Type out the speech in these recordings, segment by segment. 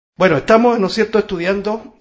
Bueno, estamos, ¿no es cierto?, estudiando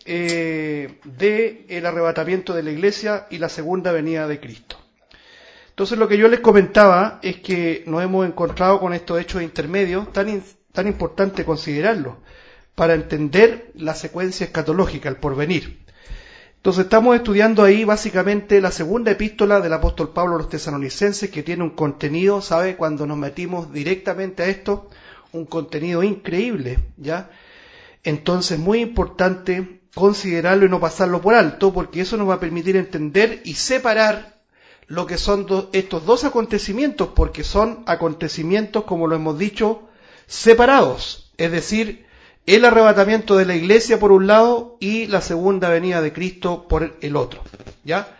de el arrebatamiento de la iglesia y la segunda venida de Cristo. Entonces, lo que yo les comentaba es que nos hemos encontrado con estos hechos intermedios tan importante considerarlos para entender la secuencia escatológica, el porvenir. Entonces, estamos estudiando ahí básicamente la segunda epístola del apóstol Pablo a los tesalonicenses, que tiene un contenido, ¿sabe?, cuando nos metimos directamente a esto, un contenido increíble, ¿ya? Entonces, muy importante considerarlo y no pasarlo por alto, porque eso nos va a permitir entender y separar lo que son estos dos acontecimientos, porque son acontecimientos, como lo hemos dicho, separados. Es decir, el arrebatamiento de la iglesia por un lado y la segunda venida de Cristo por el otro, ¿ya?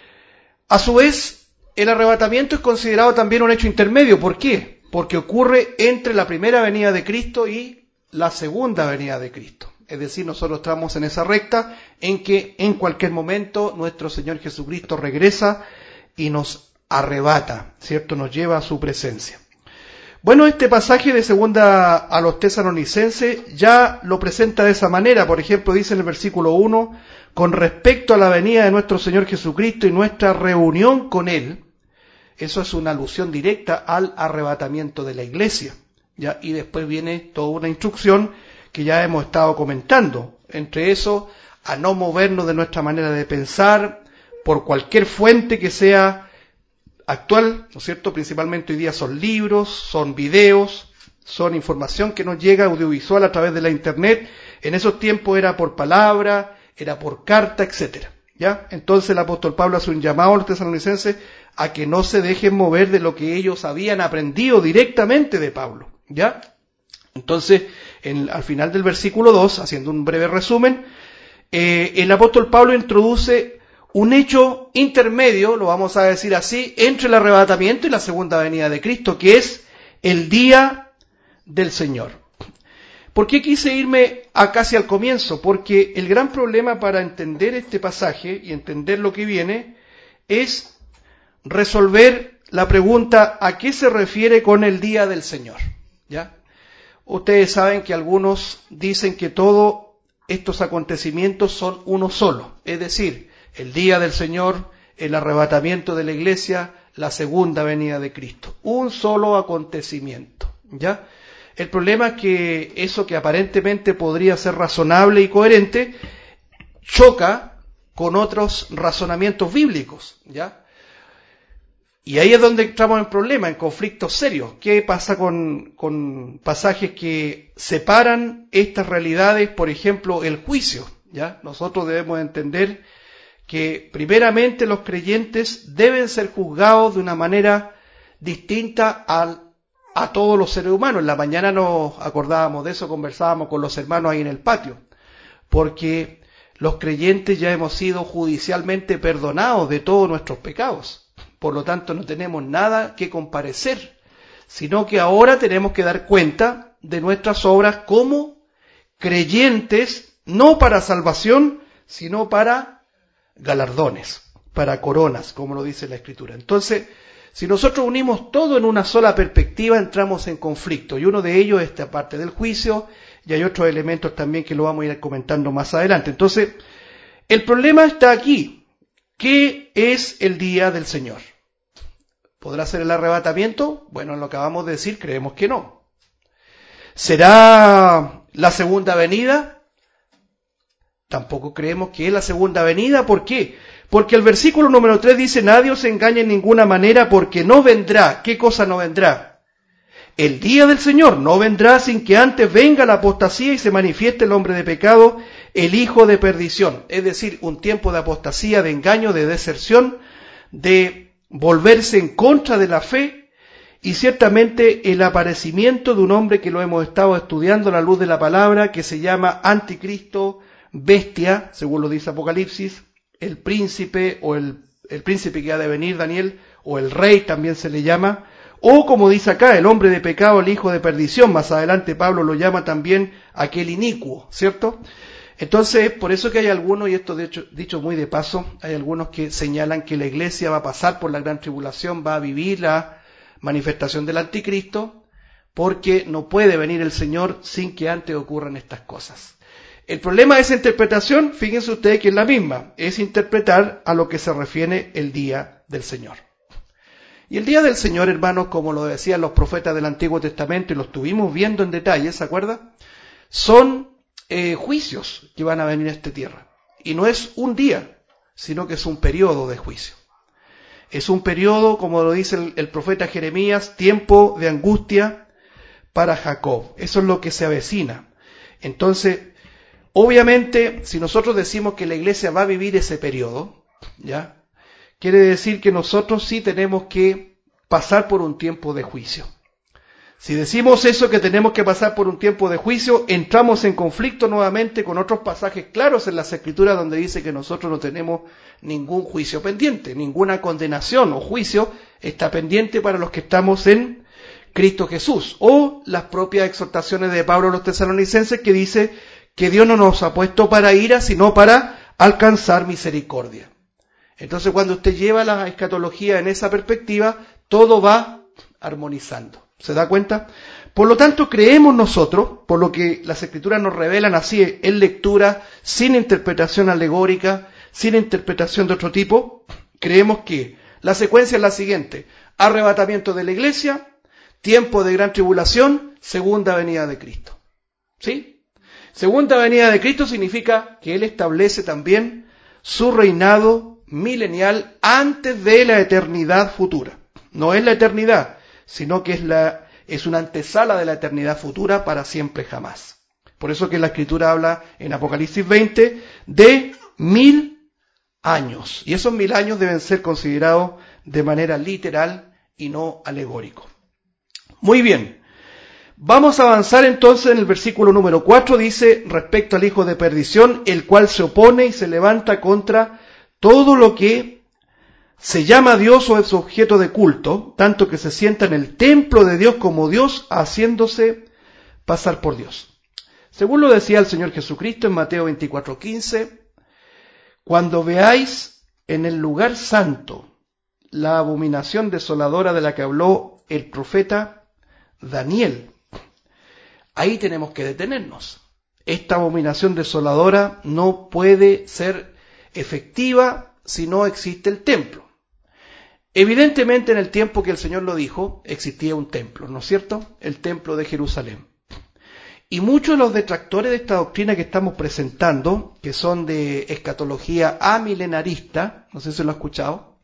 A su vez, el arrebatamiento es considerado también un hecho intermedio. ¿Por qué? Porque ocurre entre la primera venida de Cristo y la segunda venida de Cristo. Es decir, nosotros estamos en esa recta en que en cualquier momento nuestro Señor Jesucristo regresa y nos arrebata, ¿cierto? Nos lleva a su presencia. Bueno, este pasaje de segunda a los tesalonicenses ya lo presenta de esa manera. Por ejemplo, dice en el versículo 1, con respecto a la venida de nuestro Señor Jesucristo y nuestra reunión con Él. Eso es una alusión directa al arrebatamiento de la iglesia, ¿ya? Y después viene toda una instrucción que ya hemos estado comentando. Entre eso, a no movernos de nuestra manera de pensar por cualquier fuente que sea actual, ¿no es cierto? Principalmente hoy día son libros, son videos, son información que nos llega audiovisual a través de la internet. En esos tiempos era por palabra, era por carta, etcétera, ¿ya? Entonces el apóstol Pablo hace un llamado a los tesalonicenses a que no se dejen mover de lo que ellos habían aprendido directamente de Pablo, ¿ya? Entonces, al final del versículo 2, haciendo un breve resumen, el apóstol Pablo introduce un hecho intermedio, lo vamos a decir así, entre el arrebatamiento y la segunda venida de Cristo, que es el día del Señor. ¿Por qué quise irme casi al comienzo? Porque el gran problema para entender este pasaje y entender lo que viene es resolver la pregunta ¿a qué se refiere con el día del Señor? ¿Ya? Ustedes saben que algunos dicen que todos estos acontecimientos son uno solo, es decir, el día del Señor, el arrebatamiento de la iglesia, la segunda venida de Cristo. Un solo acontecimiento, ¿ya? El problema es que eso que aparentemente podría ser razonable y coherente, choca con otros razonamientos bíblicos, ¿ya? Y ahí es donde entramos en problemas, en conflictos serios. ¿Qué pasa con pasajes que separan estas realidades? Por ejemplo, el juicio, ¿ya? Nosotros debemos entender que primeramente los creyentes deben ser juzgados de una manera distinta a todos los seres humanos. En la mañana nos acordábamos de eso, conversábamos con los hermanos ahí en el patio, porque los creyentes ya hemos sido judicialmente perdonados de todos nuestros pecados. Por lo tanto, no tenemos nada que comparecer, sino que ahora tenemos que dar cuenta de nuestras obras como creyentes, no para salvación, sino para galardones, para coronas, como lo dice la Escritura. Entonces, si nosotros unimos todo en una sola perspectiva, entramos en conflicto, y uno de ellos es esta parte del juicio, y hay otros elementos también que lo vamos a ir comentando más adelante. Entonces, el problema está aquí. ¿Qué es el día del Señor? ¿Podrá ser el arrebatamiento? Bueno, lo acabamos de decir, creemos que no. ¿Será la segunda venida? Tampoco creemos que es la segunda venida. ¿Por qué? Porque el versículo número 3 dice, nadie os engañe en ninguna manera porque no vendrá. ¿Qué cosa no vendrá? El día del Señor no vendrá sin que antes venga la apostasía y se manifieste el hombre de pecado, el hijo de perdición. Es decir, un tiempo de apostasía, de engaño, de deserción, de volverse en contra de la fe y ciertamente el aparecimiento de un hombre que lo hemos estado estudiando a la luz de la palabra, que se llama Anticristo, bestia, según lo dice Apocalipsis, el príncipe o el príncipe que ha de venir, Daniel, o el rey también se le llama, o como dice acá, el hombre de pecado, el hijo de perdición. Más adelante Pablo lo llama también aquel inicuo, ¿cierto? Entonces, por eso que hay algunos, y esto de hecho, dicho muy de paso, hay algunos que señalan que la iglesia va a pasar por la gran tribulación, va a vivir la manifestación del anticristo, porque no puede venir el Señor sin que antes ocurran estas cosas. El problema de esa interpretación, fíjense ustedes que es la misma, es interpretar a lo que se refiere el día del Señor. Y el día del Señor, hermanos, como lo decían los profetas del Antiguo Testamento, y lo estuvimos viendo en detalle, ¿se acuerdan? Son juicios que van a venir a esta tierra. Y no es un día, sino que es un periodo de juicio. Es un periodo, como lo dice el profeta Jeremías, tiempo de angustia para Jacob. Eso es lo que se avecina. Entonces, obviamente, si nosotros decimos que la iglesia va a vivir ese periodo, ¿ya? Quiere decir que nosotros sí tenemos que pasar por un tiempo de juicio. Si decimos eso, que tenemos que pasar por un tiempo de juicio, entramos en conflicto nuevamente con otros pasajes claros en las Escrituras donde dice que nosotros no tenemos ningún juicio pendiente, ninguna condenación o juicio está pendiente para los que estamos en Cristo Jesús. O las propias exhortaciones de Pablo a los tesalonicenses que dice que Dios no nos ha puesto para ira, sino para alcanzar misericordia. Entonces, cuando usted lleva la escatología en esa perspectiva, todo va armonizando. ¿Se da cuenta? Por lo tanto, creemos nosotros, por lo que las Escrituras nos revelan así en lectura, sin interpretación alegórica, sin interpretación de otro tipo, creemos que la secuencia es la siguiente: arrebatamiento de la iglesia, tiempo de gran tribulación, segunda venida de Cristo. ¿Sí? Segunda venida de Cristo significa que Él establece también su reinado milenial antes de la eternidad futura. No es la eternidad, sino que es una antesala de la eternidad futura para siempre jamás. Por eso que la Escritura habla en Apocalipsis 20 de 1000 años. Y esos 1000 años deben ser considerados de manera literal y no alegórico. Muy bien. Vamos a avanzar entonces en el versículo número 4. Dice, respecto al hijo de perdición, el cual se opone y se levanta contra todo lo que se llama Dios o es objeto de culto, tanto que se sienta en el templo de Dios como Dios, haciéndose pasar por Dios. Según lo decía el Señor Jesucristo en Mateo 24:15, cuando veáis en el lugar santo la abominación desoladora de la que habló el profeta Daniel, ahí tenemos que detenernos. Esta abominación desoladora no puede ser efectiva si no existe el templo. Evidentemente, en el tiempo que el Señor lo dijo, existía un templo, ¿no es cierto? El templo de Jerusalén. Y muchos de los detractores de esta doctrina que estamos presentando, que son de escatología amilenarista, no sé si lo han escuchado,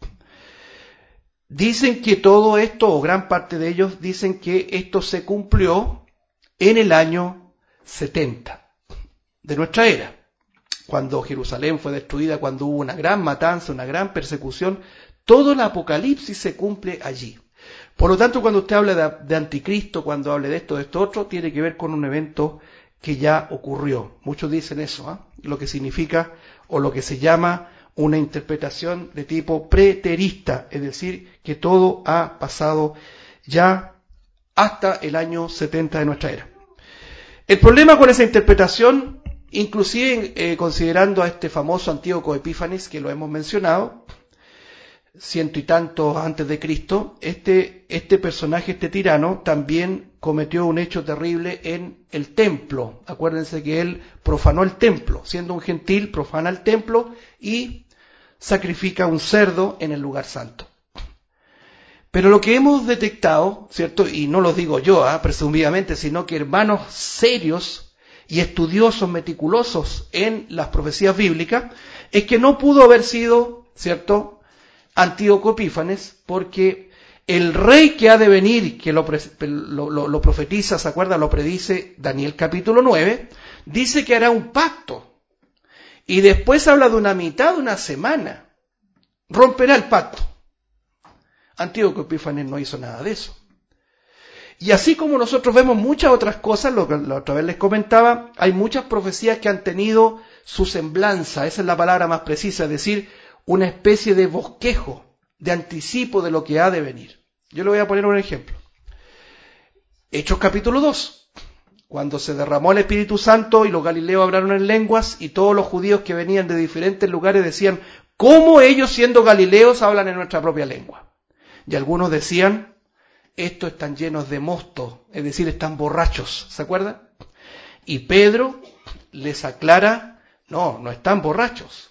dicen que todo esto, o gran parte de ellos, dicen que esto se cumplió en el año 70 de nuestra era, cuando Jerusalén fue destruida, cuando hubo una gran matanza, una gran persecución. Todo el Apocalipsis se cumple allí. Por lo tanto, cuando usted habla de anticristo, cuando hable de esto otro, tiene que ver con un evento que ya ocurrió. Muchos dicen eso, lo que significa o lo que se llama una interpretación de tipo preterista, es decir, que todo ha pasado ya hasta el año 70 de nuestra era. El problema con esa interpretación, inclusive considerando a este famoso Antíoco Epífanes, que lo hemos mencionado, 100 y tantos antes de Cristo, este personaje, este tirano, también cometió un hecho terrible en el templo. Acuérdense que él profanó el templo, siendo un gentil, profana el templo y sacrifica un cerdo en el lugar santo. Pero lo que hemos detectado, ¿cierto? Y no lo digo yo, presumidamente, sino que hermanos serios y estudiosos, meticulosos en las profecías bíblicas, es que no pudo haber sido, ¿cierto?, Antíoco Epífanes, porque el rey que ha de venir, que lo profetiza, ¿se acuerda? Lo predice Daniel capítulo 9, dice que hará un pacto. Y después habla de una mitad de una semana. Romperá el pacto. Antíoco Epífanes no hizo nada de eso. Y así como nosotros vemos muchas otras cosas, lo que la otra vez les comentaba, hay muchas profecías que han tenido su semblanza, esa es la palabra más precisa, es decir, una especie de bosquejo, de anticipo de lo que ha de venir. Yo le voy a poner un ejemplo. Hechos capítulo 2, cuando se derramó el Espíritu Santo y los galileos hablaron en lenguas y todos los judíos que venían de diferentes lugares decían, ¿cómo ellos siendo galileos hablan en nuestra propia lengua? Y algunos decían, estos están llenos de mosto, es decir, están borrachos, ¿se acuerdan? Y Pedro les aclara, no están borrachos.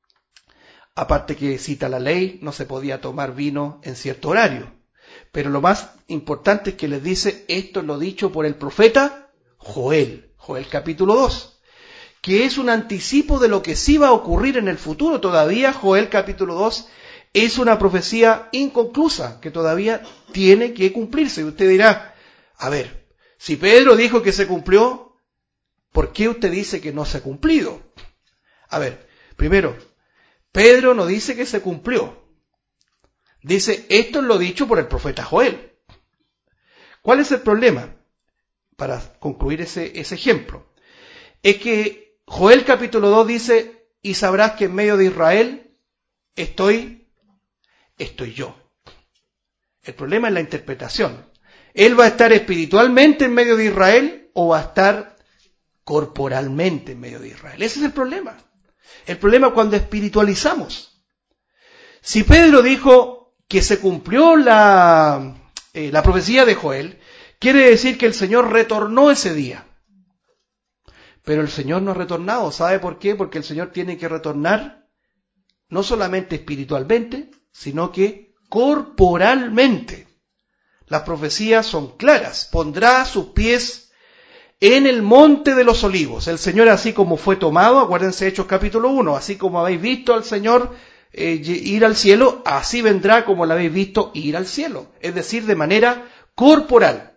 Aparte que cita la ley, no se podía tomar vino en cierto horario. Pero lo más importante es que les dice, esto es lo dicho por el profeta Joel, Joel capítulo 2, que es un anticipo de lo que sí va a ocurrir en el futuro. Todavía Joel capítulo 2 es una profecía inconclusa, que todavía tiene que cumplirse. Y usted dirá, a ver, si Pedro dijo que se cumplió, ¿por qué usted dice que no se ha cumplido? A ver, primero, Pedro no dice que se cumplió. Dice, esto es lo dicho por el profeta Joel. ¿Cuál es el problema? Para concluir ese ejemplo. Es que Joel capítulo 2 dice, y sabrás que en medio de Israel estoy yo. El problema es la interpretación. ¿Él va a estar espiritualmente en medio de Israel o va a estar corporalmente en medio de Israel? Ese es el problema. El problema es cuando espiritualizamos. Si Pedro dijo que se cumplió la profecía de Joel, quiere decir que el Señor retornó ese día. Pero el Señor no ha retornado. ¿Sabe por qué? Porque el Señor tiene que retornar no solamente espiritualmente, sino que corporalmente. Las profecías son claras. Pondrá sus pies en el monte de los olivos. El Señor, así como fue tomado, acuérdense Hechos capítulo 1, así como habéis visto al Señor ir al cielo, así vendrá como lo habéis visto ir al cielo. Es decir, de manera corporal.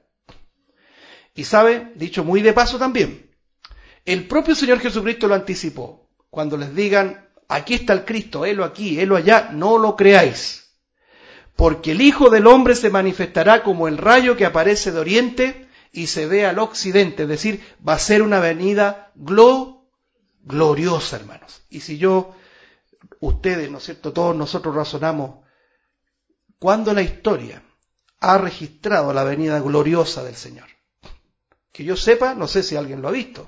Y sabe, dicho muy de paso también, el propio Señor Jesucristo lo anticipó. Cuando les digan, aquí está el Cristo, helo aquí, helo allá, no lo creáis. Porque el Hijo del Hombre se manifestará como el rayo que aparece de oriente y se ve al occidente. Es decir, va a ser una venida gloriosa, hermanos. Y si ustedes, ¿no es cierto?, todos nosotros razonamos, ¿cuándo la historia ha registrado la venida gloriosa del Señor? Que yo sepa, no sé si alguien lo ha visto.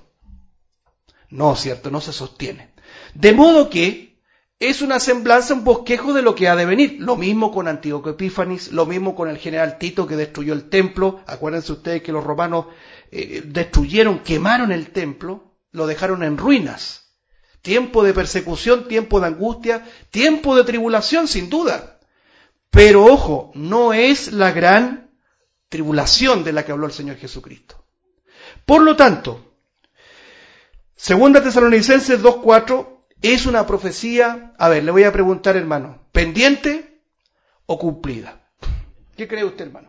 No, cierto, no se sostiene. De modo que es una semblanza, un bosquejo de lo que ha de venir. Lo mismo con Antíoco Epífanes, lo mismo con el general Tito que destruyó el templo. Acuérdense ustedes que los romanos quemaron el templo, lo dejaron en ruinas. Tiempo de persecución, tiempo de angustia, tiempo de tribulación, sin duda. Pero ojo, no es la gran tribulación de la que habló el Señor Jesucristo. Por lo tanto, 2 Tesalonicenses 2:4 es una profecía, le voy a preguntar, hermano, ¿pendiente o cumplida? ¿Qué cree usted, hermano?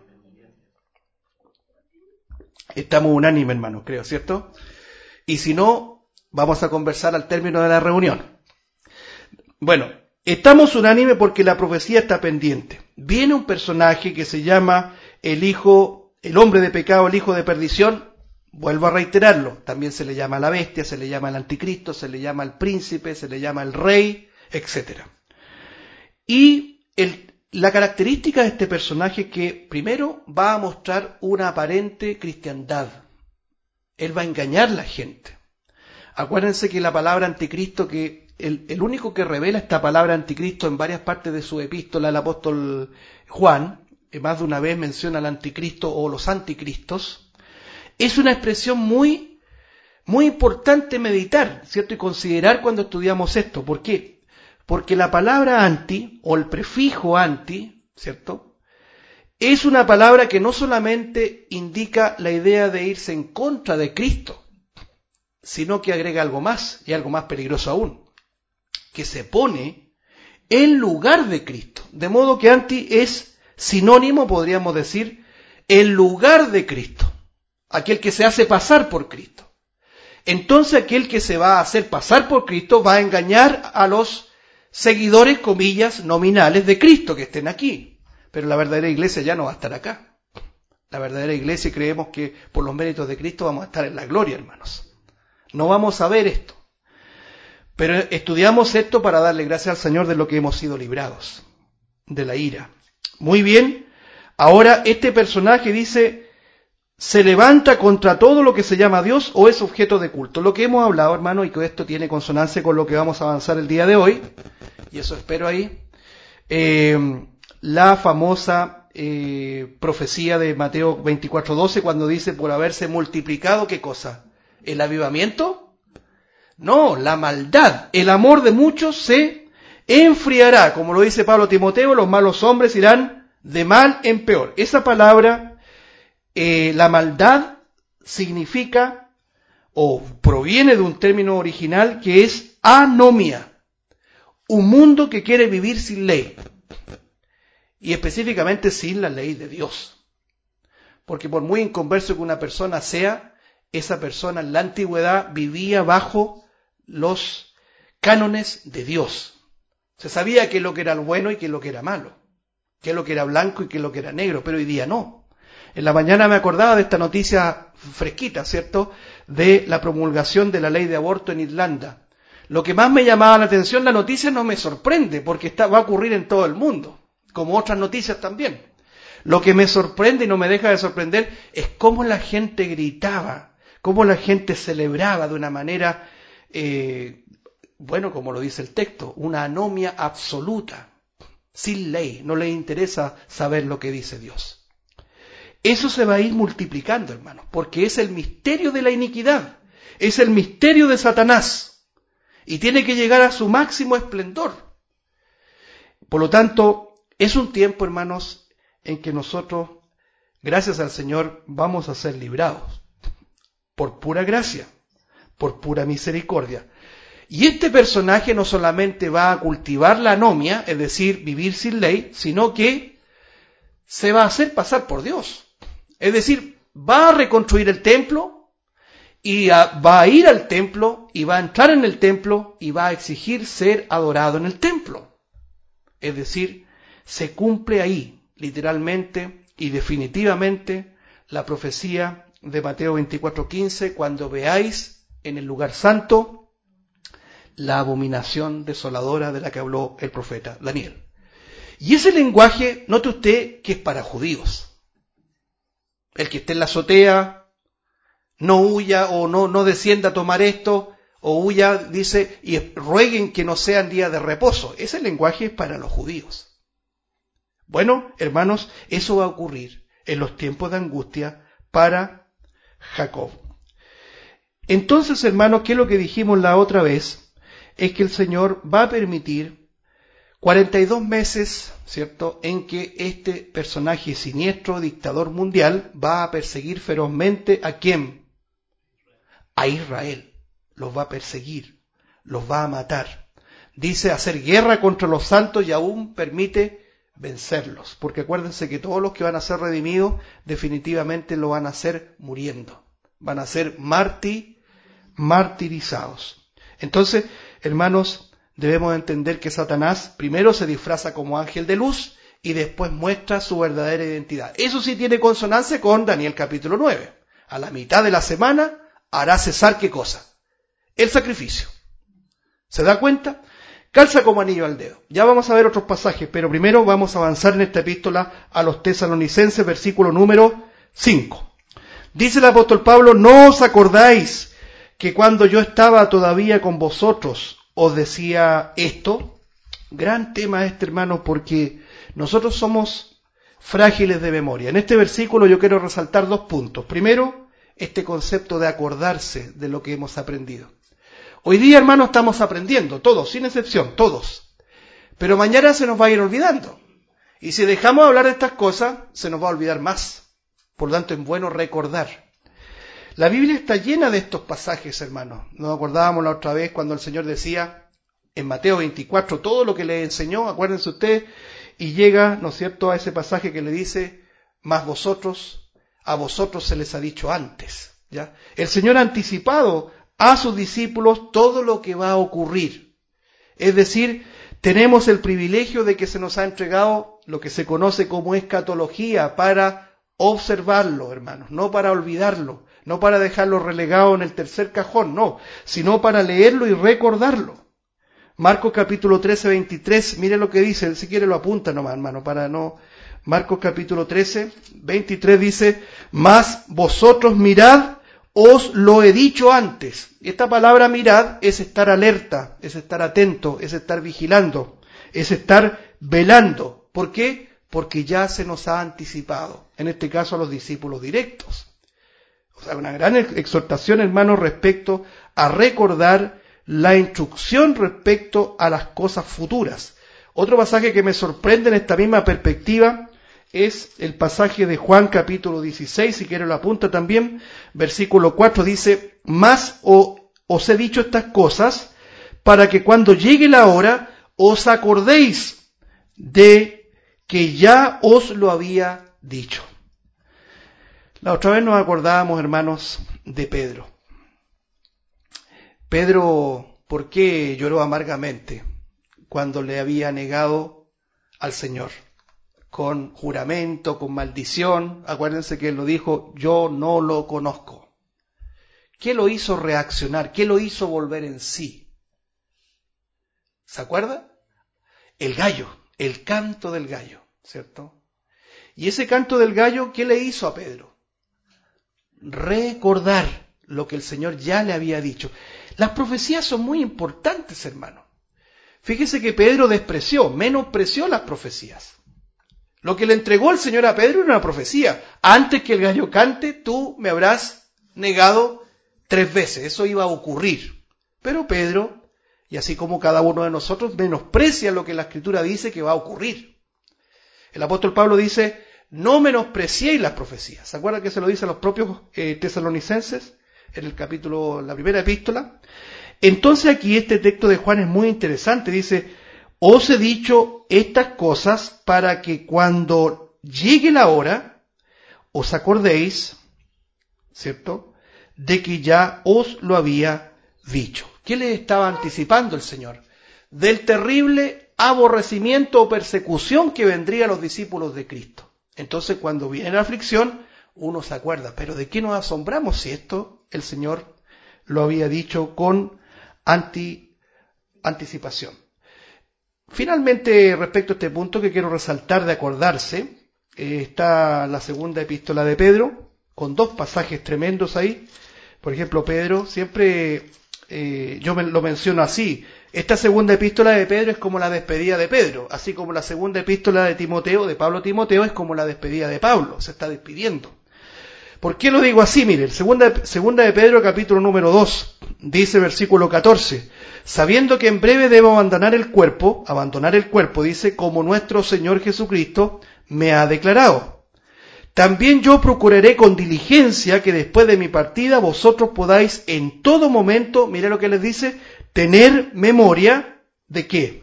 Estamos unánime, hermano, creo, ¿cierto? Y si no, vamos a conversar al término de la reunión. Bueno, estamos unánime porque la profecía está pendiente. Viene un personaje que se llama el hombre de pecado, el hijo de perdición. Vuelvo a reiterarlo, también se le llama la bestia, se le llama el anticristo, se le llama el príncipe, se le llama el rey, etc. Y la característica de este personaje es que primero va a mostrar una aparente cristiandad. Él va a engañar a la gente. Acuérdense que la palabra anticristo, que el único que revela esta palabra anticristo en varias partes de su epístola, el apóstol Juan, más de una vez menciona al anticristo o los anticristos. Es una expresión muy, muy importante meditar, ¿cierto? Y considerar cuando estudiamos esto. ¿Por qué? Porque la palabra anti, o el prefijo anti, ¿cierto?, es una palabra que no solamente indica la idea de irse en contra de Cristo, sino que agrega algo más, y algo más peligroso aún, que se pone en lugar de Cristo. De modo que anti es sinónimo, podríamos decir, en lugar de Cristo. Aquel que se hace pasar por Cristo. Entonces aquel que se va a hacer pasar por Cristo va a engañar a los seguidores, comillas, nominales de Cristo que estén aquí. Pero la verdadera iglesia ya no va a estar acá. La verdadera iglesia, creemos que por los méritos de Cristo vamos a estar en la gloria, hermanos. No vamos a ver esto. Pero estudiamos esto para darle gracias al Señor de lo que hemos sido librados, de la ira. Muy bien. Ahora este personaje dice, se levanta contra todo lo que se llama Dios o es objeto de culto. Lo que hemos hablado, hermano, y que esto tiene consonancia con lo que vamos a avanzar el día de hoy, y eso espero ahí, la famosa profecía de Mateo 24:12, cuando dice, por haberse multiplicado, ¿qué cosa? El avivamiento No, la maldad, el amor de muchos se enfriará. Como lo dice Pablo a Timoteo, los malos hombres irán de mal en peor. Esa palabra, la maldad, significa o proviene de un término original que es anomia. Un mundo que quiere vivir sin ley. Y específicamente sin la ley de Dios. Porque por muy inconverso que una persona sea, esa persona en la antigüedad vivía bajo los cánones de Dios. Se sabía qué es lo que era bueno y qué es lo que era malo, qué es lo que era blanco y qué es lo que era negro, pero hoy día no. En la mañana me acordaba de esta noticia fresquita, ¿cierto?, de la promulgación de la ley de aborto en Irlanda. Lo que más me llamaba la atención, la noticia no me sorprende, porque va a ocurrir en todo el mundo, como otras noticias también. Lo que me sorprende y no me deja de sorprender es cómo la gente gritaba, cómo la gente celebraba de una manera, como lo dice el texto, una anomia absoluta, sin ley, no les interesa saber lo que dice Dios. Eso se va a ir multiplicando, hermanos, porque es el misterio de la iniquidad, es el misterio de Satanás, y tiene que llegar a su máximo esplendor. Por lo tanto, es un tiempo, hermanos, en que nosotros, gracias al Señor, vamos a ser librados, por pura gracia, por pura misericordia. Y este personaje no solamente va a cultivar la anomia, es decir, vivir sin ley, sino que se va a hacer pasar por Dios. Es decir, va a reconstruir el templo y va a ir al templo y va a entrar en el templo y va a exigir ser adorado en el templo. Es decir, se cumple ahí, literalmente y definitivamente, la profecía de Mateo 24:15, cuando veáis en el lugar santo la abominación desoladora de la que habló el profeta Daniel. Y ese lenguaje, note usted que es para judíos. El que esté en la azotea, no huya o no descienda a tomar esto, o huya, dice, y rueguen que no sean días de reposo. Ese lenguaje es para los judíos. Bueno, hermanos, eso va a ocurrir en los tiempos de angustia para Jacob. Entonces, hermanos, ¿qué es lo que dijimos la otra vez? Es que el Señor va a permitir 42 meses, ¿cierto?, en que este personaje siniestro, dictador mundial, va a perseguir ferozmente ¿a quién? A Israel. Los va a perseguir, los va a matar. Dice hacer guerra contra los santos y aún permite vencerlos. Porque acuérdense que todos los que van a ser redimidos definitivamente lo van a hacer muriendo. Van a ser martirizados. Entonces, hermanos, debemos entender que Satanás primero se disfraza como ángel de luz y después muestra su verdadera identidad. Eso sí tiene consonancia con Daniel capítulo 9. A la mitad de la semana hará cesar ¿qué cosa? El sacrificio. ¿Se da cuenta? Calza como anillo al dedo. Ya vamos a ver otros pasajes, pero primero vamos a avanzar en esta epístola a los tesalonicenses, versículo número 5. Dice el apóstol Pablo, ¿no os acordáis que cuando yo estaba todavía con vosotros os decía esto? Gran tema este, hermano, porque nosotros somos frágiles de memoria. En este versículo yo quiero resaltar 2 puntos. Primero, este concepto de acordarse de lo que hemos aprendido. Hoy día, hermano, estamos aprendiendo, todos, sin excepción, todos. Pero mañana se nos va a ir olvidando. Y si dejamos de hablar de estas cosas, se nos va a olvidar más. Por lo tanto, es bueno recordar. La Biblia está llena de estos pasajes, hermanos. Nos acordábamos la otra vez cuando el Señor decía en Mateo 24 todo lo que le enseñó, acuérdense ustedes, y llega, ¿no es cierto?, a ese pasaje que le dice, mas a vosotros se les ha dicho antes. ¿Ya? El Señor ha anticipado a sus discípulos todo lo que va a ocurrir. Es decir, tenemos el privilegio de que se nos ha entregado lo que se conoce como escatología para observarlo, hermanos, no para olvidarlo, no para dejarlo relegado en el tercer cajón, no, sino para leerlo y recordarlo. Marcos capítulo 13, 23, mire lo que dice, si quiere lo apunta nomás, hermano, para no... Marcos capítulo 13, 23 dice, mas vosotros mirad, os lo he dicho antes. Esta palabra mirad es estar alerta, es estar atento, es estar vigilando, es estar velando. ¿Por qué? Porque ya se nos ha anticipado, en este caso a los discípulos directos. O sea, una gran exhortación, hermanos, respecto a recordar la instrucción respecto a las cosas futuras. Otro pasaje que me sorprende en esta misma perspectiva es el pasaje de Juan capítulo 16, si quiere lo apunta también, versículo 4 dice, mas os he dicho estas cosas para que cuando llegue la hora os acordéis de que ya os lo había dicho. La otra vez nos acordábamos, hermanos, de Pedro. Pedro, ¿por qué lloró amargamente cuando le había negado al Señor? Con juramento, con maldición. Acuérdense que él lo dijo, yo no lo conozco. ¿Qué lo hizo reaccionar? ¿Qué lo hizo volver en sí? ¿Se acuerda? El gallo, el canto del gallo, ¿cierto? Y ese canto del gallo, ¿qué le hizo a Pedro? Recordar lo que el Señor ya le había dicho. Las profecías son muy importantes, hermano. Fíjese que Pedro menospreció las profecías. Lo que le entregó el Señor a Pedro era una profecía. Antes que el gallo cante, tú me habrás negado 3 veces. Eso iba a ocurrir. Pero Pedro, y así como cada uno de nosotros, menosprecia lo que la Escritura dice que va a ocurrir. El apóstol Pablo dice, no menospreciéis las profecías. ¿Se acuerdan que se lo dice a los propios tesalonicenses en el capítulo, la primera epístola? Entonces aquí este texto de Juan es muy interesante. Dice, os he dicho estas cosas para que cuando llegue la hora os acordéis, ¿cierto?, de que ya os lo había dicho. ¿Qué les estaba anticipando el Señor? Del terrible aborrecimiento o persecución que vendría a los discípulos de Cristo. Entonces, cuando viene la aflicción, uno se acuerda, pero ¿de qué nos asombramos si esto el Señor lo había dicho con anticipación? Finalmente, respecto a este punto que quiero resaltar de acordarse, está la segunda epístola de Pedro, con 2 pasajes tremendos ahí. Por ejemplo, Pedro, siempre lo menciono así, esta segunda epístola de Pedro es como la despedida de Pedro, así como la segunda epístola de Timoteo, de Pablo a Timoteo, es como la despedida de Pablo, se está despidiendo. ¿Por qué lo digo así? Miren, segunda de Pedro, capítulo número 2, dice versículo 14, sabiendo que en breve debo abandonar el cuerpo, dice, como nuestro Señor Jesucristo me ha declarado. También yo procuraré con diligencia que después de mi partida vosotros podáis en todo momento, mire lo que les dice, tener memoria ¿de qué?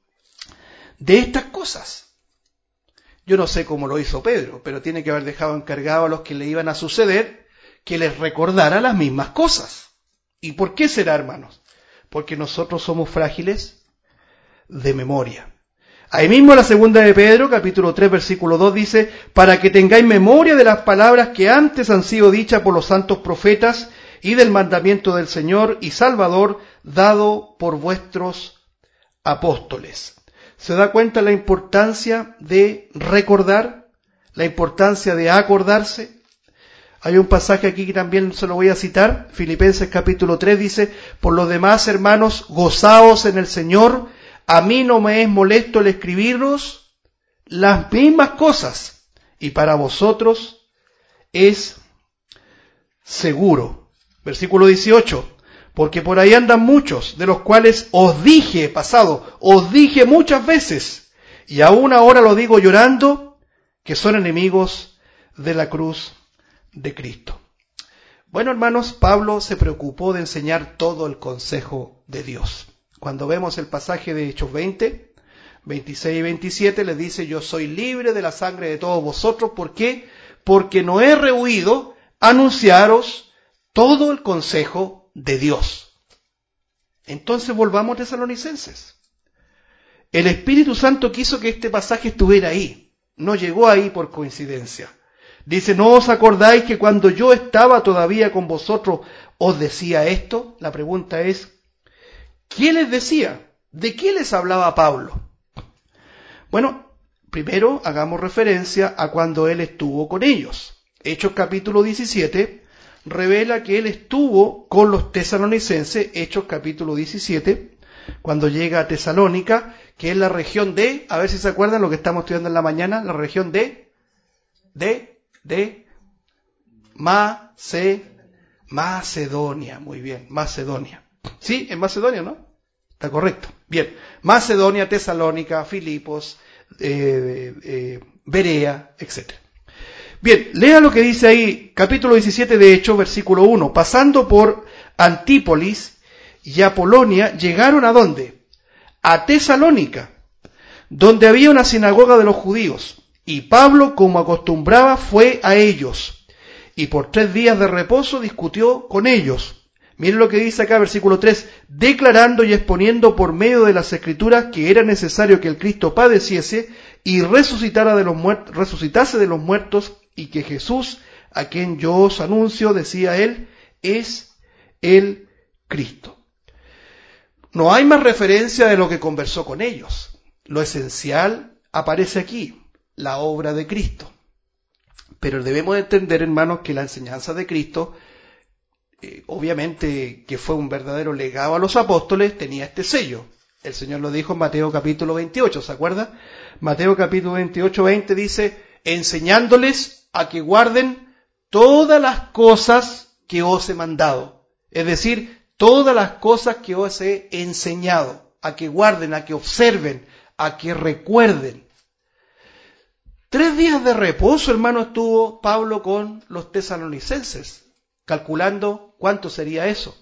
De estas cosas. Yo no sé cómo lo hizo Pedro, pero tiene que haber dejado encargado a los que le iban a suceder que les recordara las mismas cosas. ¿Y por qué será, hermanos? Porque nosotros somos frágiles de memoria. Ahí mismo la segunda de Pedro, capítulo 3, versículo 2, dice, para que tengáis memoria de las palabras que antes han sido dichas por los santos profetas y del mandamiento del Señor y Salvador dado por vuestros apóstoles. ¿Se da cuenta la importancia de recordar? ¿La importancia de acordarse? Hay un pasaje aquí que también se lo voy a citar. Filipenses capítulo 3 dice, por lo demás, hermanos, gozaos en el Señor. A mí no me es molesto el escribiros las mismas cosas. Y para vosotros es seguro. Versículo 18. Porque por ahí andan muchos, de los cuales os dije muchas veces, y aún ahora lo digo llorando, que son enemigos de la cruz de Cristo. Bueno, hermanos, Pablo se preocupó de enseñar todo el consejo de Dios. Cuando vemos el pasaje de Hechos 20, 26 y 27, les dice, yo soy libre de la sangre de todos vosotros. ¿Por qué? Porque no he rehuido anunciaros todo el consejo de Dios. Entonces volvamos a Tesalonicenses. El Espíritu Santo quiso que este pasaje estuviera ahí. No llegó ahí por coincidencia. Dice, ¿no os acordáis que cuando yo estaba todavía con vosotros os decía esto? La pregunta es, ¿quién les decía? ¿De qué les hablaba Pablo? Bueno, primero hagamos referencia a cuando él estuvo con ellos. Hechos capítulo 17 revela que él estuvo con los tesalonicenses, Hechos capítulo 17, cuando llega a Tesalónica, que es la región de, a ver si se acuerdan lo que estamos estudiando en la mañana, la región de Macedonia, muy bien, Macedonia. Sí, en Macedonia, ¿no? Está correcto. Bien. Macedonia, Tesalónica, Filipos, Berea, etc. Bien, lea lo que dice ahí, capítulo 17 de Hechos, versículo 1. Pasando por Antípolis y Apolonia, llegaron ¿a dónde? A Tesalónica, donde había una sinagoga de los judíos. Y Pablo, como acostumbraba, fue a ellos. Y por 3 días de reposo discutió con ellos. Miren lo que dice acá, versículo 3, declarando y exponiendo por medio de las Escrituras que era necesario que el Cristo padeciese y resucitase de los muertos, y que Jesús, a quien yo os anuncio, decía él, es el Cristo. No hay más referencia de lo que conversó con ellos. Lo esencial aparece aquí, la obra de Cristo. Pero debemos entender, hermanos, que la enseñanza de Cristo, obviamente que fue un verdadero legado a los apóstoles, tenía este sello. El Señor lo dijo en Mateo capítulo 28, ¿se acuerda? Mateo capítulo 28, 20 dice, enseñándoles a que guarden todas las cosas que os he mandado. Es decir, todas las cosas que os he enseñado, a que guarden, a que observen, a que recuerden. 3 días de reposo, hermano, estuvo Pablo con los tesalonicenses, calculando cuánto sería eso.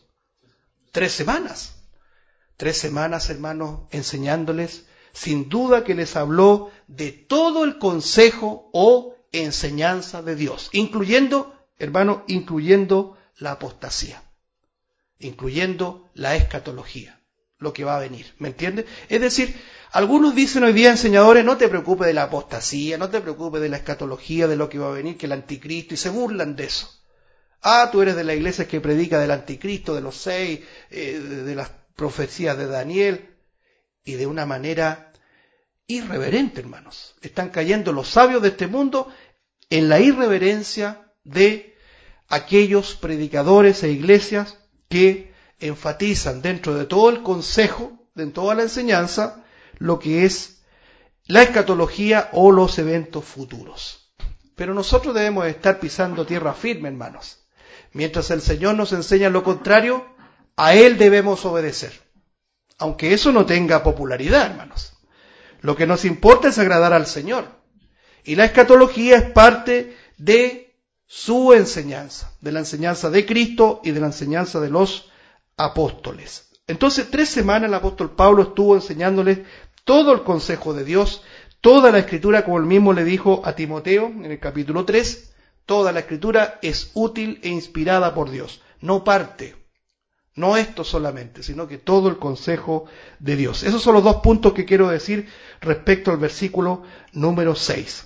3 semanas. 3 semanas, hermanos, enseñándoles, sin duda que les habló de todo el consejo o enseñanza de Dios, incluyendo, hermano, incluyendo la apostasía, incluyendo la escatología, lo que va a venir, ¿me entiende? Es decir, algunos dicen hoy día, enseñadores, no te preocupes de la apostasía, no te preocupes de la escatología, de lo que va a venir, que el anticristo, y se burlan de eso. Ah, tú eres de la iglesia que predica del anticristo, de los 6, de las profecías de Daniel, y de una manera irreverente, hermanos. Están cayendo los sabios de este mundo en la irreverencia de aquellos predicadores e iglesias que enfatizan dentro de todo el consejo, de toda la enseñanza, lo que es la escatología o los eventos futuros. Pero nosotros debemos estar pisando tierra firme, hermanos. Mientras el Señor nos enseña lo contrario, a Él debemos obedecer. Aunque eso no tenga popularidad, hermanos. Lo que nos importa es agradar al Señor. Y la escatología es parte de su enseñanza, de la enseñanza de Cristo y de la enseñanza de los apóstoles. Entonces, 3 semanas el apóstol Pablo estuvo enseñándoles todo el consejo de Dios, toda la Escritura, como él mismo le dijo a Timoteo en el capítulo 3, toda la Escritura es útil e inspirada por Dios, no parte, no esto solamente, sino que todo el consejo de Dios. Esos son los 2 puntos que quiero decir respecto al versículo número 6.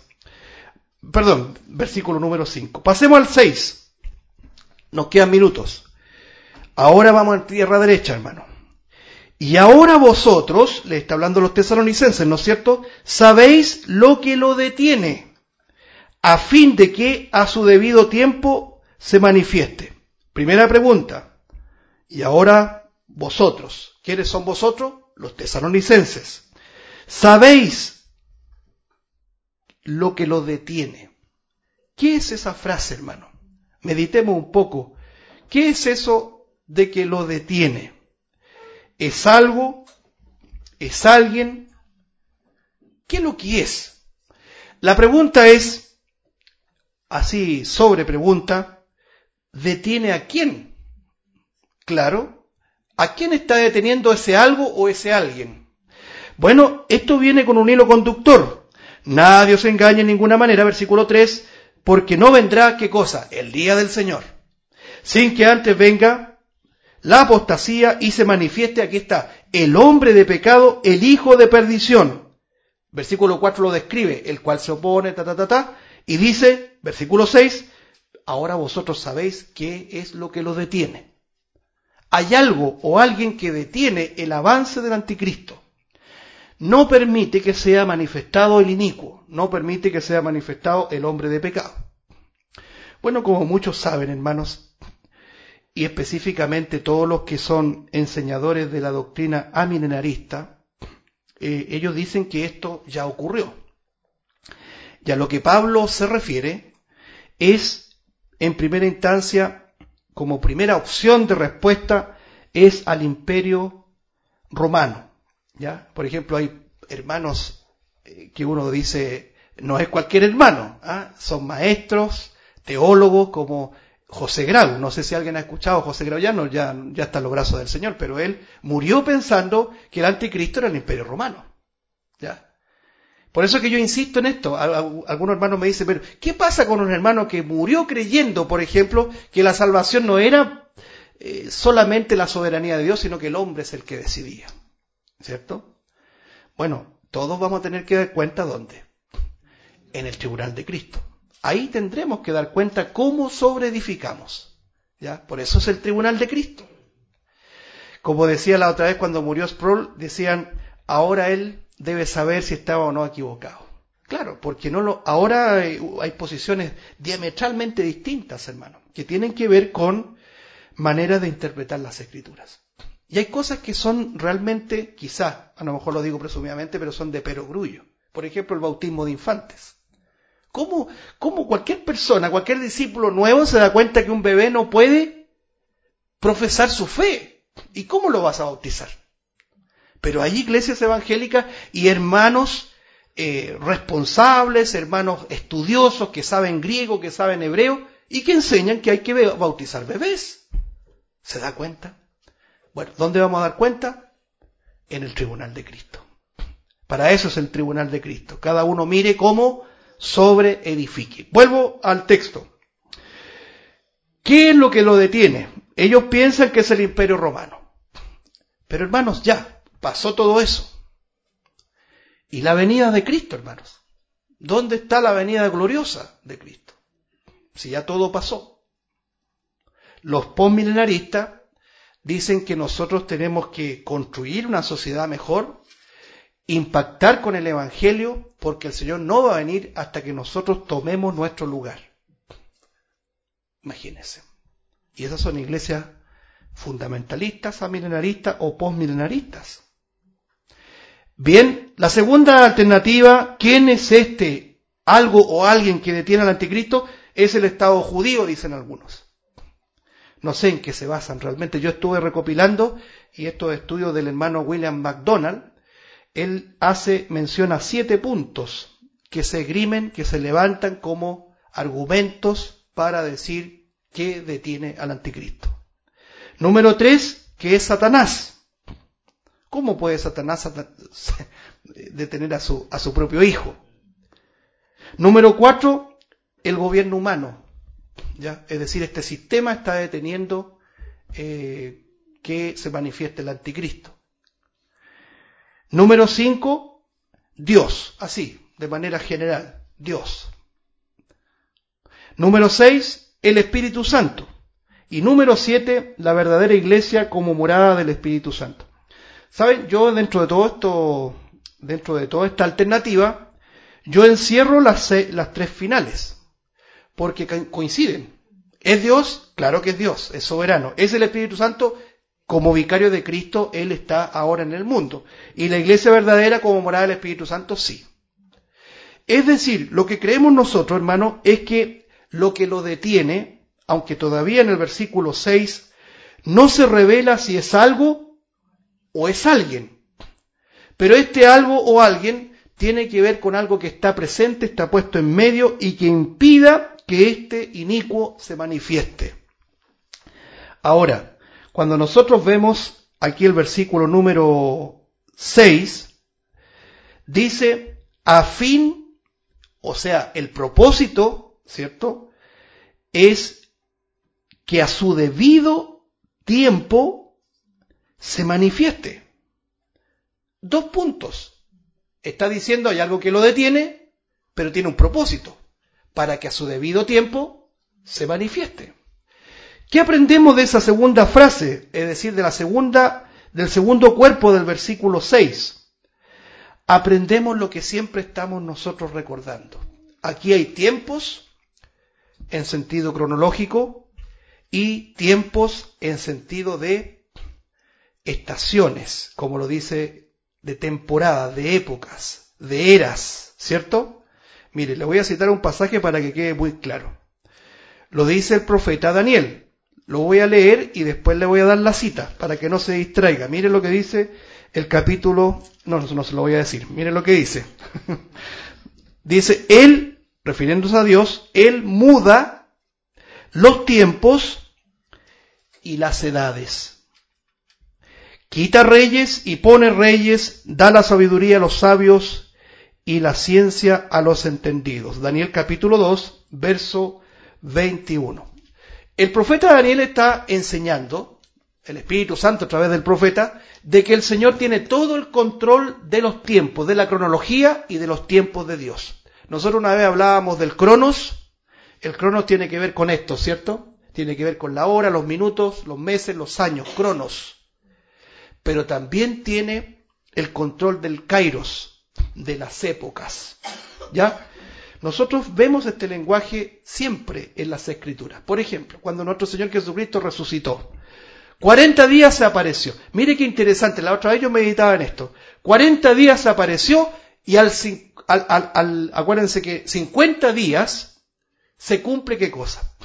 Perdón, versículo número 5. Pasemos al 6. Nos quedan minutos. Ahora vamos a tierra derecha, hermano. Y ahora vosotros, le está hablando a los tesalonicenses, ¿no es cierto? Sabéis lo que lo detiene, a fin de que a su debido tiempo se manifieste. Primera pregunta. Y ahora vosotros. ¿Quiénes son vosotros? Los tesalonicenses. ¿Sabéis lo que lo detiene? ¿Qué es esa frase, hermano? Meditemos un poco. ¿Qué es eso de que lo detiene? ¿Es algo? ¿Es alguien? ¿Qué es lo que es? La pregunta es, así sobre pregunta, ¿detiene a quién? Claro, ¿a quién está deteniendo ese algo o ese alguien? Bueno, esto viene con un hilo conductor. Nadie os engañe en ninguna manera, versículo 3, porque no vendrá, ¿qué cosa? El día del Señor, sin que antes venga la apostasía y se manifieste, aquí está, el hombre de pecado, el hijo de perdición. Versículo 4 lo describe, el cual se opone, y dice, versículo 6, ahora vosotros sabéis qué es lo que lo detiene. Hay algo o alguien que detiene el avance del anticristo. No permite que sea manifestado el inicuo, no permite que sea manifestado el hombre de pecado. Bueno, como muchos saben, hermanos, y específicamente todos los que son enseñadores de la doctrina amilenarista, ellos dicen que esto ya ocurrió. Y a lo que Pablo se refiere es, en primera instancia, como primera opción de respuesta, es al imperio romano. ¿Ya? Por ejemplo, hay hermanos que uno dice, no es cualquier hermano, son maestros, teólogos como José Grau. No sé si alguien ha escuchado a José Grau, ya está en los brazos del Señor, pero él murió pensando que el anticristo era el imperio romano. ¿Ya? Por eso que yo insisto en esto. Algunos hermanos me dicen, pero ¿qué pasa con un hermano que murió creyendo, por ejemplo, que la salvación no era solamente la soberanía de Dios, sino que el hombre es el que decidía? ¿Cierto? Bueno, todos vamos a tener que dar cuenta ¿dónde? En el tribunal de Cristo. Ahí tendremos que dar cuenta cómo sobreedificamos. ¿Ya? Por eso es el tribunal de Cristo. Como decía la otra vez cuando murió Sproul, decían, ahora él debe saber si estaba o no equivocado. Claro, porque ahora hay posiciones diametralmente distintas, hermano, que tienen que ver con maneras de interpretar las Escrituras. Y hay cosas que son realmente, quizás, a lo mejor lo digo presumidamente, pero son de perogrullo. Por ejemplo, el bautismo de infantes. ¿Cómo cualquier persona, cualquier discípulo nuevo se da cuenta que un bebé no puede profesar su fe? ¿Y cómo lo vas a bautizar? Pero hay iglesias evangélicas y hermanos responsables, hermanos estudiosos que saben griego, que saben hebreo y que enseñan que hay que bautizar bebés. ¿Se da cuenta? Bueno, ¿dónde vamos a dar cuenta? En el tribunal de Cristo. Para eso es el tribunal de Cristo. Cada uno mire cómo sobreedifique. Vuelvo al texto. ¿Qué es lo que lo detiene? Ellos piensan que es el imperio romano. Pero hermanos, ya pasó todo eso. Y la venida de Cristo, hermanos. ¿Dónde está la venida gloriosa de Cristo? Si ya todo pasó. Los postmilenaristas dicen que nosotros tenemos que construir una sociedad mejor, impactar con el Evangelio, porque el Señor no va a venir hasta que nosotros tomemos nuestro lugar. Imagínense. Y esas son iglesias fundamentalistas, amilenaristas o postmilenaristas. Bien, la segunda alternativa, ¿quién es algo o alguien que detiene al anticristo? Es el Estado judío, dicen algunos. No sé en qué se basan realmente. Yo estuve recopilando, y estos estudios del hermano William MacDonald, él menciona 7 puntos que se esgrimen, que se levantan como argumentos para decir que detiene al anticristo. Número 3, que es Satanás. ¿Cómo puede Satanás detener a su propio hijo? Número 4, el gobierno humano. ¿Ya? Es decir, este sistema está deteniendo que se manifieste el anticristo. Número 5, Dios, así, de manera general, Dios. Número 6, el Espíritu Santo. Y número 7, la verdadera iglesia como morada del Espíritu Santo. ¿Saben? Yo dentro de toda esta alternativa, yo encierro las 3 finales, porque coinciden. ¿Es Dios? Claro que es Dios, es soberano. ¿Es el Espíritu Santo? Como vicario de Cristo, Él está ahora en el mundo. Y la iglesia verdadera como morada del Espíritu Santo, sí. Es decir, lo que creemos nosotros, hermano, es que lo que lo detiene, aunque todavía en el versículo 6, no se revela si es algo o es alguien. Pero este algo o alguien tiene que ver con algo que está presente, está puesto en medio y que impida que este inicuo se manifieste. Ahora, cuando nosotros vemos aquí el versículo número 6, dice, a fin, o sea, el propósito, ¿cierto?, es que a su debido tiempo se manifieste. 2 puntos. Está diciendo hay algo que lo detiene, pero tiene un propósito, para que a su debido tiempo se manifieste. ¿Qué aprendemos de esa segunda frase? Es decir, del segundo cuerpo del versículo 6. Aprendemos lo que siempre estamos nosotros recordando. Aquí hay tiempos en sentido cronológico y tiempos en sentido de estaciones, como lo dice, de temporada, de épocas, de eras, ¿cierto? Mire, le voy a citar un pasaje para que quede muy claro. Lo dice el profeta Daniel. Lo voy a leer y después le voy a dar la cita para que no se distraiga. Mire lo que dice el capítulo, no se lo voy a decir, mire lo que dice. Dice, Él, refiriéndose a Dios, Él muda los tiempos y las edades. Quita reyes y pone reyes, da la sabiduría a los sabios y la ciencia a los entendidos. Daniel capítulo 2, verso 21. El profeta Daniel está enseñando, el Espíritu Santo a través del profeta, de que el Señor tiene todo el control de los tiempos, de la cronología y de los tiempos de Dios. Nosotros una vez hablábamos del Cronos. El Cronos tiene que ver con esto, ¿cierto? Tiene que ver con la hora, los minutos, los meses, los años, Cronos. Pero también tiene el control del Kairos, de las épocas. ¿Ya? Nosotros vemos este lenguaje siempre en las Escrituras. Por ejemplo, cuando nuestro Señor Jesucristo resucitó, 40 días se apareció. Mire qué interesante, la otra vez yo meditaba en esto. 40 días se apareció y acuérdense que 50 días se cumple ¿qué cosa?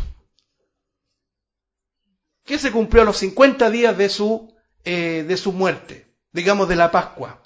¿Qué se cumplió a los 50 días de su muerte? Digamos de la Pascua.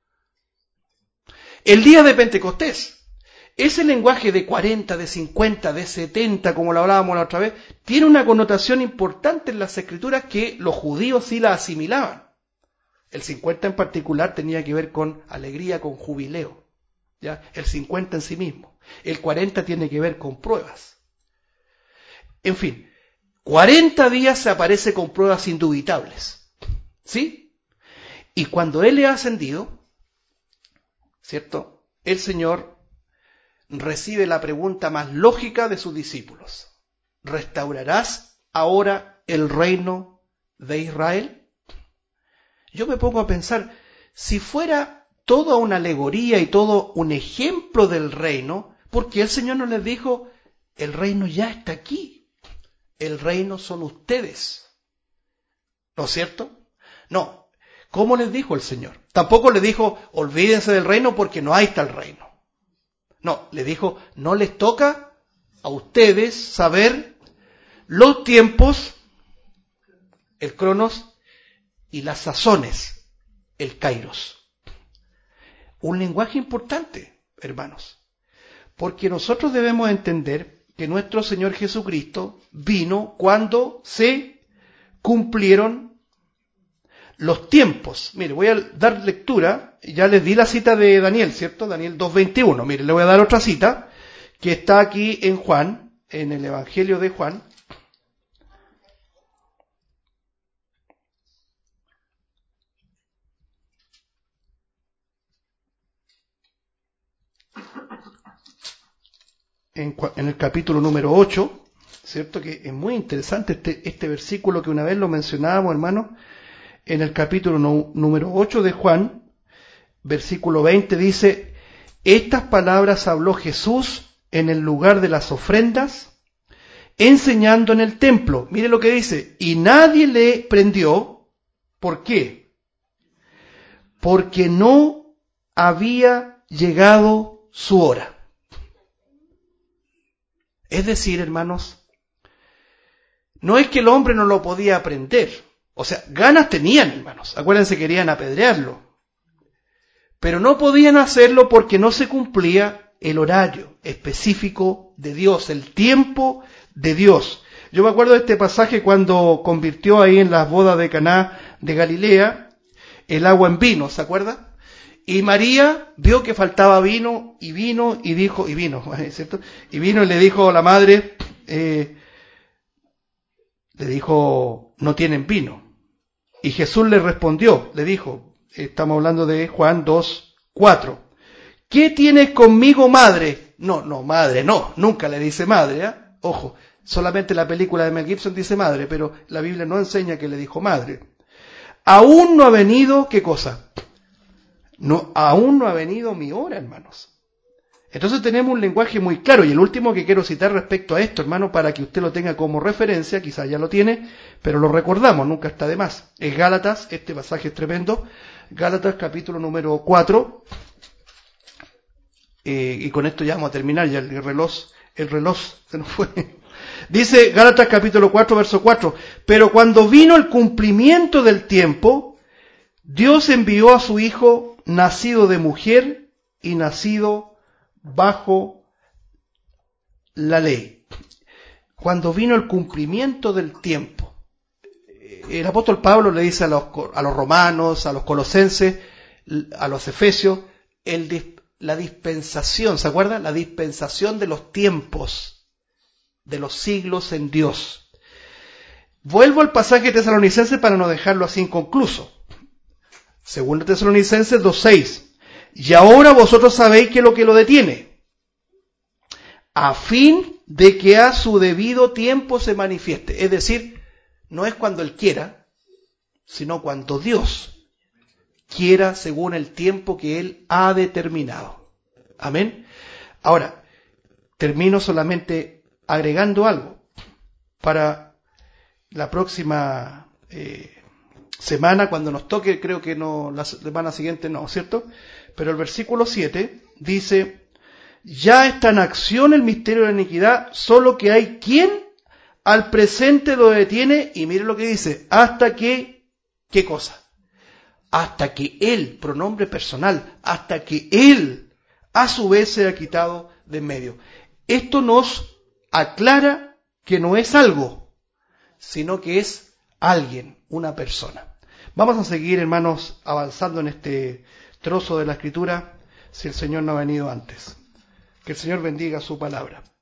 El día de Pentecostés. Ese lenguaje de 40, de 50, de 70, como lo hablábamos la otra vez, tiene una connotación importante en las Escrituras que los judíos sí la asimilaban. El 50 en particular tenía que ver con alegría, con jubileo. ¿Ya? El 50 en sí mismo. El 40 tiene que ver con pruebas. En fin, 40 días se aparece con pruebas indubitables. ¿Sí? Y cuando Él le ha ascendido, ¿cierto? El Señor recibe la pregunta más lógica de sus discípulos. ¿Restaurarás ahora el reino de Israel? Yo me pongo a pensar, si fuera toda una alegoría y todo un ejemplo del reino, ¿por qué el Señor no les dijo, el reino ya está aquí? El reino son ustedes. ¿No es cierto? No. ¿Cómo les dijo el Señor? Tampoco les dijo, olvídense del reino porque no hay tal reino. No, le dijo, no les toca a ustedes saber los tiempos, el cronos, y las sazones, el kairos. Un lenguaje importante, hermanos, porque nosotros debemos entender que nuestro Señor Jesucristo vino cuando se cumplieron los tiempos. Mire, voy a dar lectura, ya les di la cita de Daniel, ¿cierto? Daniel 2:21. Mire, le voy a dar otra cita, que está aquí en Juan, en el Evangelio de Juan. En el capítulo número 8, ¿cierto? Que es muy interesante este versículo que una vez lo mencionábamos, hermano. En el capítulo número 8 de Juan, versículo 20 dice, estas palabras habló Jesús en el lugar de las ofrendas, enseñando en el templo. Mire lo que dice, y nadie le prendió. ¿Por qué? Porque no había llegado su hora. Es decir, hermanos, no es que el hombre no lo podía aprender. O sea, ganas tenían, hermanos. Acuérdense, querían apedrearlo. Pero no podían hacerlo porque no se cumplía el horario específico de Dios, el tiempo de Dios. Yo me acuerdo de este pasaje cuando convirtió ahí en las bodas de Caná de Galilea el agua en vino, ¿se acuerda? Y María vio que faltaba vino y vino y dijo, ¿cierto? Y vino y le dijo a la madre, le dijo, no tienen vino. Y Jesús le respondió, le dijo, estamos hablando de Juan 2:4. ¿Qué tienes conmigo, madre? No, madre, no, nunca le dice madre, ¿eh? Ojo, solamente la película de Mel Gibson dice madre, pero la Biblia no enseña que le dijo madre. Aún no ha venido, ¿qué cosa? No, aún no ha venido mi hora, hermanos. Entonces tenemos un lenguaje muy claro, y el último que quiero citar respecto a esto, hermano, para que usted lo tenga como referencia, quizás ya lo tiene, pero lo recordamos, nunca está de más. Es Gálatas, este pasaje es tremendo, Gálatas capítulo número 4, y con esto ya vamos a terminar, ya el reloj se nos fue. Dice Gálatas capítulo 4, verso 4, pero cuando vino el cumplimiento del tiempo, Dios envió a su Hijo, nacido de mujer y nacido bajo la ley. Cuando vino el cumplimiento del tiempo. El apóstol Pablo le dice a los romanos, a los colosenses, a los efesios, la dispensación, ¿se acuerdan? La dispensación de los tiempos, de los siglos en Dios. Vuelvo al pasaje tesalonicense para no dejarlo así inconcluso. Segundo Tesalonicenses 2:6. Y ahora vosotros sabéis que lo detiene, a fin de que a su debido tiempo se manifieste. Es decir, no es cuando Él quiera, sino cuando Dios quiera según el tiempo que Él ha determinado. Amén. Ahora, termino solamente agregando algo para la próxima semana, cuando nos toque, creo que no, la semana siguiente no, ¿cierto? Pero el versículo 7 dice, ya está en acción el misterio de la iniquidad, solo que hay quien al presente lo detiene, y mire lo que dice, hasta que, ¿qué cosa? Hasta que Él, pronombre personal, hasta que Él a su vez sea quitado de en medio. Esto nos aclara que no es algo, sino que es alguien, una persona. Vamos a seguir, hermanos, avanzando en este trozo de la Escritura, si el Señor no ha venido antes. Que el Señor bendiga su palabra.